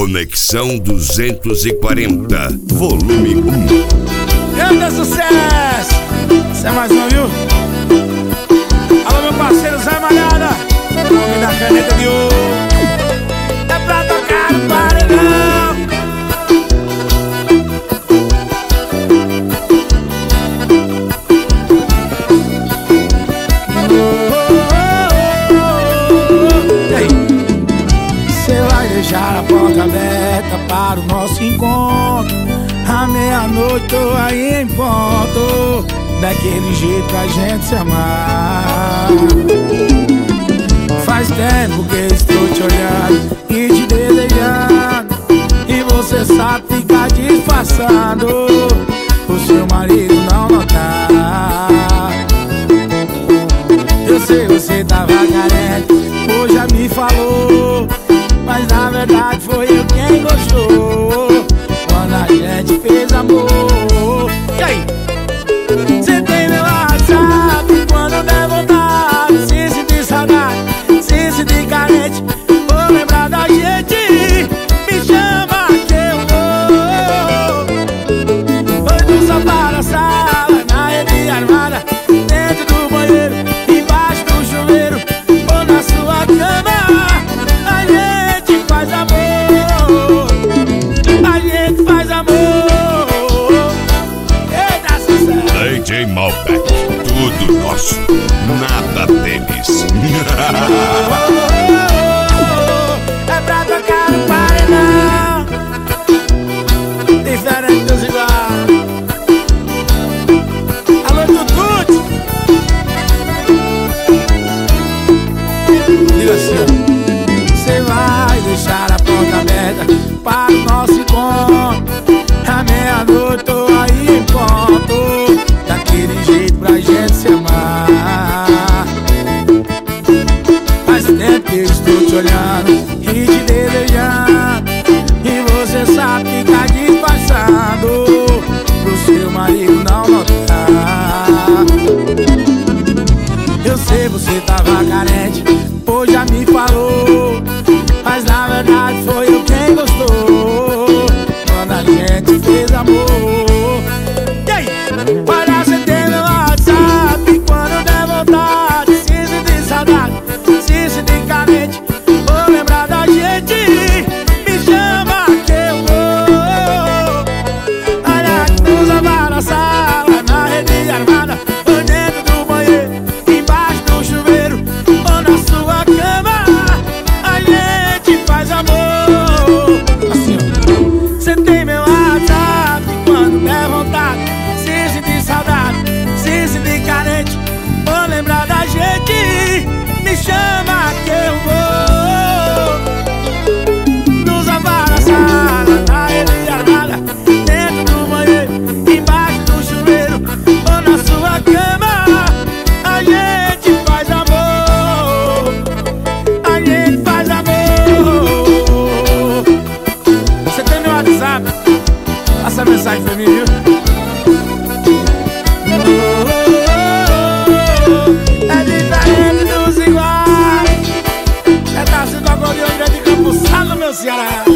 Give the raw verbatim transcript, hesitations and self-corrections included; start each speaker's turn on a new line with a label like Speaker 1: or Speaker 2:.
Speaker 1: Conexão duzentos e quarenta, volume um.
Speaker 2: Grande sucesso! Isso é mais um, viu? Alô, meu parceiro Zé Malhada, nome da caneta de ouro. É pra tocar no paredão. E aí? Cê vai deixar a porta aberta para o nosso encontro. À meia-noite tô aí em ponto, daquele jeito pra gente se amar. Faz tempo que estou te olhando e te desejando, e você sabe ficar disfarçando, o seu marido não notar. Eu sei, você tava carente, hoje já me falou, mas na verdade foi eu quem gostou quando a gente fez amor. E aí? Cê tem meu WhatsApp, quando der vontade, se sentir saudade, se sentir carente, vou lembrar da gente, me chama que eu vou. Foi do sofá da sala, na rede armada, dentro do banheiro, embaixo do chuveiro, ou na sua cama, a gente faz amor, a gente faz amor.
Speaker 1: D J Malbec, tudo nosso, nada deles.
Speaker 2: É pra tocar no paredão, diferente dos iguais. Alô, Tutute. Diga assim: cê vai deixar a porta aberta para o nosso encontro. À meia-noite tô aí em ponto, daquele jeito pra gente se amar. Faz tempo que eu estou te olhando e te desejando, e você sabe ficar disfarçando, pro seu marido não notar. Eu sei, você tava carente, hoje já me falou, mas na verdade foi eu quem gostou quando a gente fez amor. E aí? Olha, cê tem meu WhatsApp, quando der vontade, se sentir saudade, se sentir carente, vou lembrar da gente, me chama que eu vou. Olha, nos sofá da sala, na rede armada, ou dentro do banheiro, embaixo do chuveiro, ou na sua cama, a gente faz amor. Assim, ó. Cê tem meu WhatsApp, quando der vontade, se sentir saudade, se sentir carente, vou lembrar da gente, me chama que eu vou. Nos sofá da sala, na rede armada, dentro do banheiro, embaixo do chuveiro, ou na sua cama, a gente faz amor, a gente faz amor. Você tem meu WhatsApp? Passa a mensagem pra mim, viu? É diferente dos iguais, é da cidade de Campo Salo, meu Ceará.